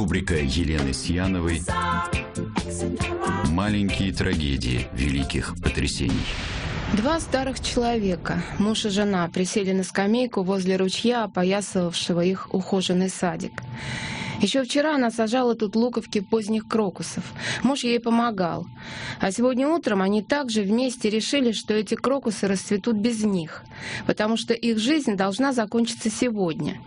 Рубрика Елены Сьяновой «Маленькие трагедии великих потрясений». Два старых человека, муж и жена, присели на скамейку возле ручья, опоясывавшего их ухоженный садик. Еще вчера она сажала тут луковки поздних крокусов. Муж ей помогал. А сегодня утром они также вместе решили, что эти крокусы расцветут без них, потому что их жизнь должна закончиться сегодня.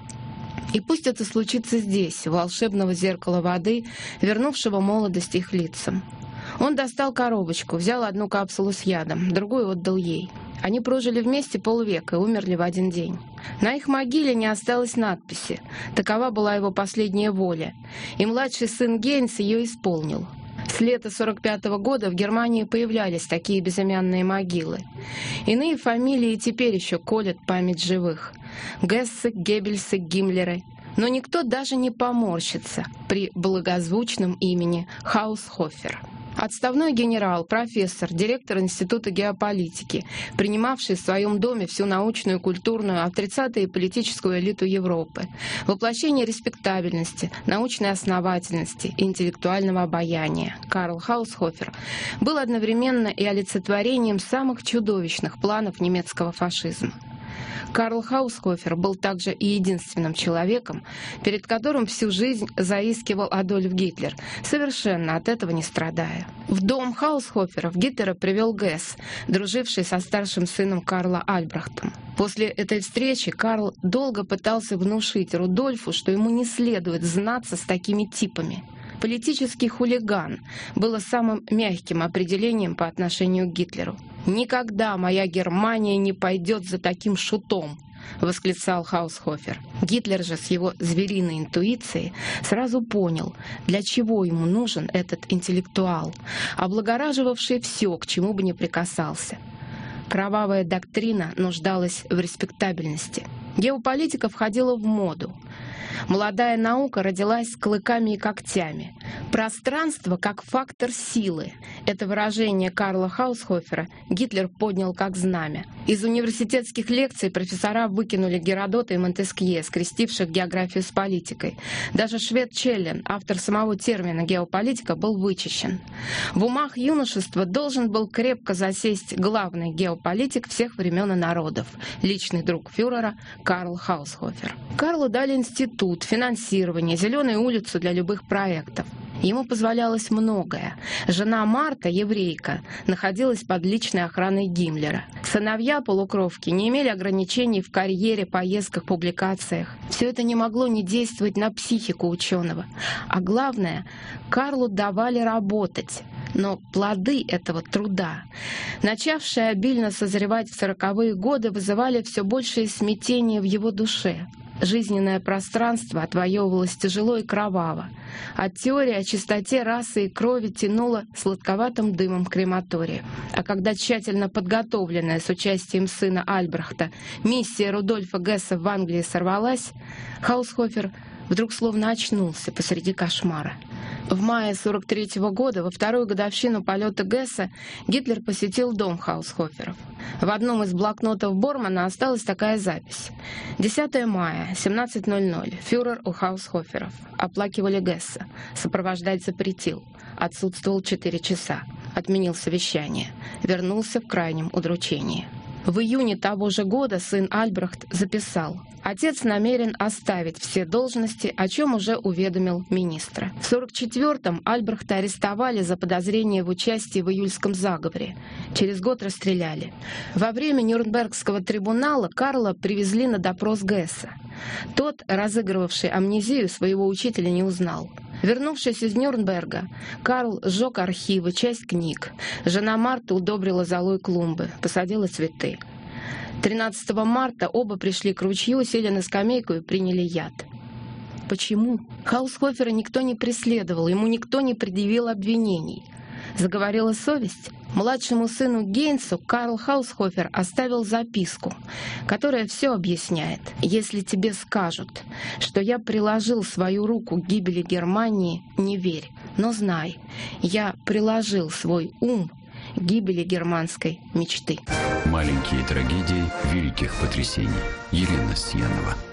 И пусть это случится здесь, у волшебного зеркала воды, вернувшего молодость их лицам. Он достал коробочку, взял одну капсулу с ядом, другую отдал ей. Они прожили вместе полвека и умерли в один день. На их могиле не осталось надписи. Такова была его последняя воля. И младший сын Гейнс ее исполнил. С лета 1945 года в Германии появлялись такие безымянные могилы. Иные фамилии теперь еще колят память живых. Гессы, Геббельсы, Гиммлеры. Но никто даже не поморщится при благозвучном имени Хаусхофер. Отставной генерал, профессор, директор Института геополитики, принимавший в своем доме всю научную, культурную, а в 30-е политическую элиту Европы, воплощение респектабельности, научной основательности и интеллектуального обаяния, Карл Хаусхофер, был одновременно и олицетворением самых чудовищных планов немецкого фашизма. Карл Хаусхофер был также и единственным человеком, перед которым всю жизнь заискивал Адольф Гитлер, совершенно от этого не страдая. В дом Хаусхоферов Гитлера привел Гесс, друживший со старшим сыном Карла Альбрехтом. После этой встречи Карл долго пытался внушить Рудольфу, что ему не следует знаться с такими типами. Политический хулиган было самым мягким определением по отношению к Гитлеру. «Никогда моя Германия не пойдет за таким шутом», — восклицал Хаусхофер. Гитлер же с его звериной интуицией сразу понял, для чего ему нужен этот интеллектуал, облагораживавший все, к чему бы ни прикасался. Кровавая доктрина нуждалась в респектабельности. Геополитика входила в моду. Молодая наука родилась с клыками и когтями. Пространство как фактор силы. Это выражение Карла Хаусхофера Гитлер поднял как знамя. Из университетских лекций профессора выкинули Геродота и Монтескье, скрестивших географию с политикой. Даже швед Челлен, автор самого термина «геополитика», был вычищен. В умах юношества должен был крепко засесть главный геополитик всех времен и народов, личный друг фюрера Карл Хаусхофер. Карлу дали институт, финансирование, зеленую улицу для любых проектов. Ему позволялось многое. Жена Марта, еврейка, находилась под личной охраной Гиммлера. Сыновья-полукровки не имели ограничений в карьере, поездках, публикациях. Все это не могло не действовать на психику ученого. А главное, Карлу давали работать. Но плоды этого труда, начавшие обильно созревать в 40-е годы, вызывали все большее смятение в его душе. Жизненное пространство отвоевывалось тяжело и кроваво. От теории о чистоте расы и крови тянуло сладковатым дымом крематория. А когда тщательно подготовленная с участием сына Альбрехта миссия Рудольфа Гесса в Англии сорвалась, Хаусхофер вдруг словно очнулся посреди кошмара. В мае 1943 года, во вторую годовщину полета Гесса, Гитлер посетил дом Хаусхоферов. В одном из блокнотов Бормана осталась такая запись. 10 мая, 17:00. Фюрер у Хаусхоферов. Оплакивали Гесса. Сопровождать запретил. Отсутствовал 4 часа. Отменил совещание. Вернулся в крайнем удручении. В июне того же года сын Альбрехт записал: «Отец намерен оставить все должности, о чем уже уведомил министра». В 1944-м Альбрехта арестовали за подозрение в участии в июльском заговоре. Через год расстреляли. Во время Нюрнбергского трибунала Карла привезли на допрос Гесса. Тот, разыгрывавший амнезию, своего учителя не узнал. Вернувшись из Нюрнберга, Карл сжег архивы, часть книг. Жена Марта удобрила золой клумбы, посадила цветы. 13 марта оба пришли к ручью, сели на скамейку и приняли яд. Почему? Хаусхофера никто не преследовал, ему никто не предъявил обвинений. Заговорила совесть. Младшему сыну Гейнсу Карл Хаусхофер оставил записку, которая все объясняет. «Если тебе скажут, что я приложил свою руку к гибели Германии, не верь, но знай, я приложил свой ум к гибели германской мечты». Маленькие трагедии великих потрясений. Елена Сьянова.